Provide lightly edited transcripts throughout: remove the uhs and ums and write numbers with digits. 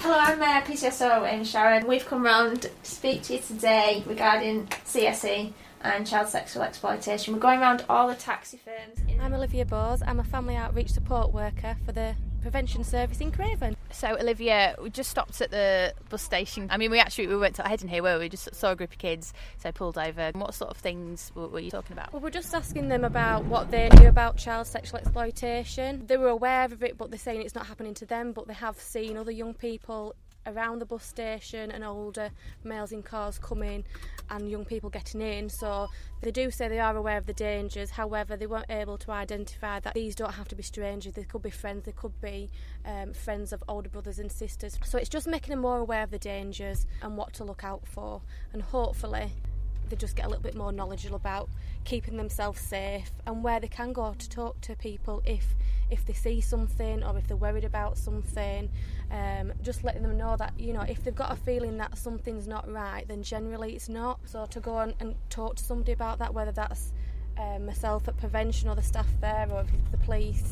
Hello, I'm PCSO in Sharon. We've come round to speak to you today regarding CSE and child sexual exploitation. We're going around all the taxi firms. I'm Olivia Bowes. I'm a family outreach support worker for the Prevention Service in Craven. So Olivia, we just stopped at the bus station. I mean, we weren't heading here, were we? We just saw a group of kids, so pulled over. What sort of things were you talking about? Well, we're just asking them about what they knew about child sexual exploitation. They were aware of it, but they're saying it's not happening to them, but they have seen other young people around the bus station and older males in cars coming and young people getting in, so they do say they are aware of the dangers. However, they weren't able to identify that these don't have to be strangers, they could be friends, they could be friends of older brothers and sisters. So it's just making them more aware of the dangers and what to look out for, and hopefully they just get a little bit more knowledgeable about keeping themselves safe and where they can go to talk to people if they see something or if they're worried about something. Just letting them know that, you know, if they've got a feeling that something's not right, then generally it's not. So to go on and talk to somebody about that, whether that's myself at Prevention or the staff there or if it's the police,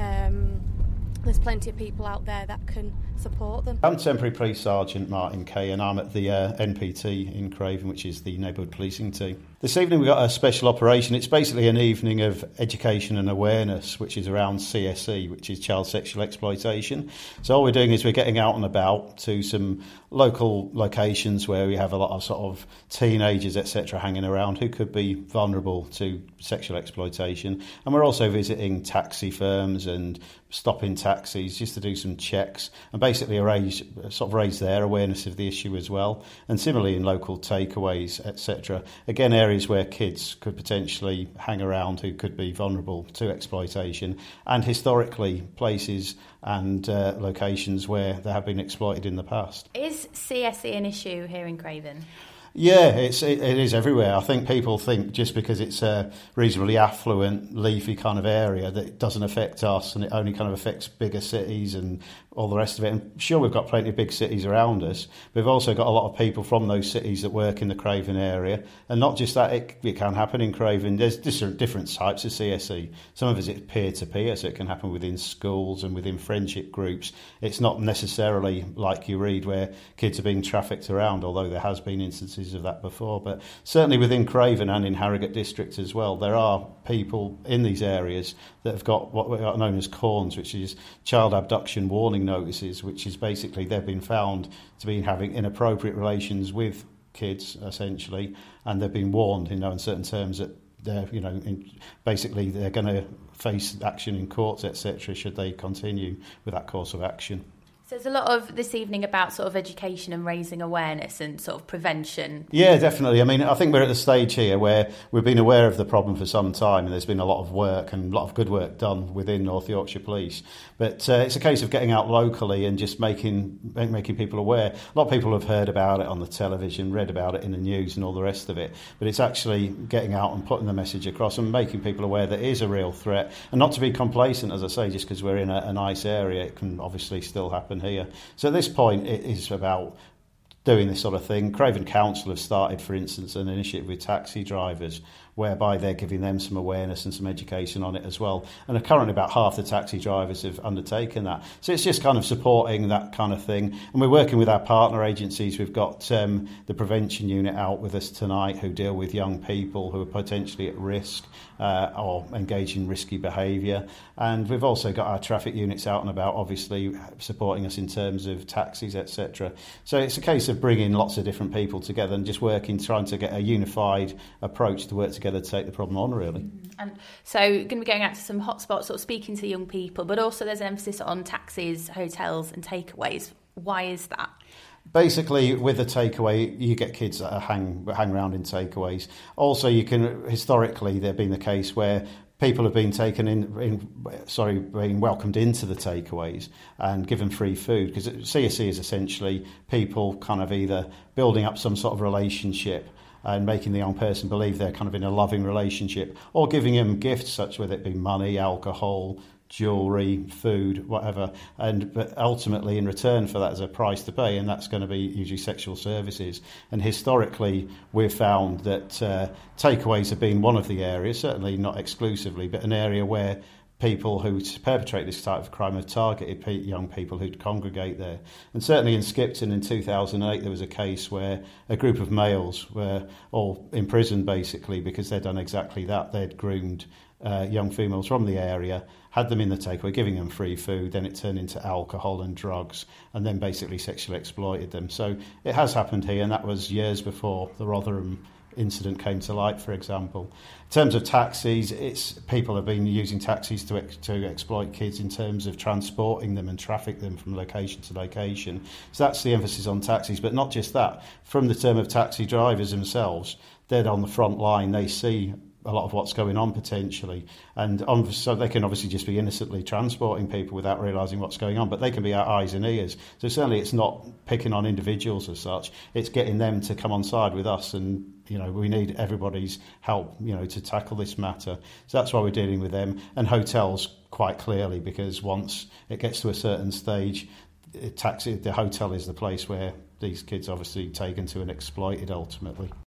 there's plenty of people out there that can support them. I'm Temporary Police Sergeant Martin Kay, and I'm at the NPT in Craven, which is the Neighbourhood Policing Team. This evening we've got a special operation. It's basically an evening of education and awareness, which is around CSE, which is child sexual exploitation. So all we're doing is we're getting out and about to some local locations where we have a lot of sort of teenagers, etc., hanging around who could be vulnerable to sexual exploitation. And we're also visiting taxi firms and stopping taxis just to do some checks and basically raise their awareness of the issue as well. And similarly in local takeaways, etc. Again, areas where kids could potentially hang around who could be vulnerable to exploitation, and historically places and locations where they have been exploited in the past. Is CSE an issue here in Craven? Yeah, it is everywhere. I think people think just because it's a reasonably affluent, leafy kind of area that it doesn't affect us and it only kind of affects bigger cities and all the rest of it. And sure, we've got plenty of big cities around us, but we've also got a lot of people from those cities that work in the Craven area. And not just that, it can happen in Craven. There's different types of CSE. Some of it is peer-to-peer, so it can happen within schools and within friendship groups. It's not necessarily like you read where kids are being trafficked around, although there has been instances of that before. But certainly within Craven and in Harrogate District as well, there are people in these areas that have got what are known as CAWNs, which is child abduction warning notices, which is basically they've been found to be having inappropriate relations with kids, essentially, and they've been warned in certain terms that they're basically they're going to face action in courts, etc., should they continue with that course of action. So there's a lot of this evening about sort of education and raising awareness and sort of prevention. Yeah, definitely. I mean, I think we're at the stage here where we've been aware of the problem for some time, and there's been a lot of work and a lot of good work done within North Yorkshire Police. But it's a case of getting out locally and just making people aware. A lot of people have heard about it on the television, read about it in the news and all the rest of it. But it's actually getting out and putting the message across and making people aware that it is a real threat. And not to be complacent, as I say, just because we're in a nice area, it can obviously still happen here. So at this point, it is about doing this sort of thing. Craven Council have started, for instance, an initiative with taxi drivers whereby they're giving them some awareness and some education on it as well. And currently about half the taxi drivers have undertaken that. So it's just kind of supporting that kind of thing. And we're working with our partner agencies. We've got the Prevention Unit out with us tonight who deal with young people who are potentially at risk or engage in risky behaviour. And we've also got our traffic units out and about, obviously, supporting us in terms of taxis, etc. So it's a case of bringing lots of different people together and just trying to get a unified approach to work together to take the problem on, really. And so you're going to be going out to some hotspots, sort of speaking to young people, but also there's an emphasis on taxis, hotels and takeaways. Why is that? Basically, with a takeaway, you get kids that hang around in takeaways. Also, historically, there have been the case where people have been being welcomed into the takeaways and given free food, because CSE is essentially people kind of either building up some sort of relationship and making the young person believe they're kind of in a loving relationship, or giving them gifts, such whether it be money, alcohol, jewellery, food, whatever, but ultimately in return for that is a price to pay, and that's going to be usually sexual services. And historically we've found that takeaways have been one of the areas, certainly not exclusively, but an area where people who perpetrate this type of crime have targeted young people who'd congregate there. And certainly in Skipton in 2008 there was a case where a group of males were all imprisoned basically because they'd done exactly that. They'd groomed young females from the area, had them in the takeaway, giving them free food, then it turned into alcohol and drugs, and then basically sexually exploited them. So it has happened here, and that was years before the Rotherham incident came to light, for example. In terms of taxis, people have been using taxis to exploit kids in terms of transporting them and traffic them from location to location. So that's the emphasis on taxis, but not just that. From the term of taxi drivers themselves, they're on the front line. They see a lot of what's going on potentially, and so they can obviously just be innocently transporting people without realising what's going on, but they can be our eyes and ears. So certainly it's not picking on individuals as such, it's getting them to come on side with us, and we need everybody's help to tackle this matter. So that's why we're dealing with them, and hotels quite clearly, because once it gets to a certain stage, the hotel is the place where these kids obviously taken to and exploited ultimately.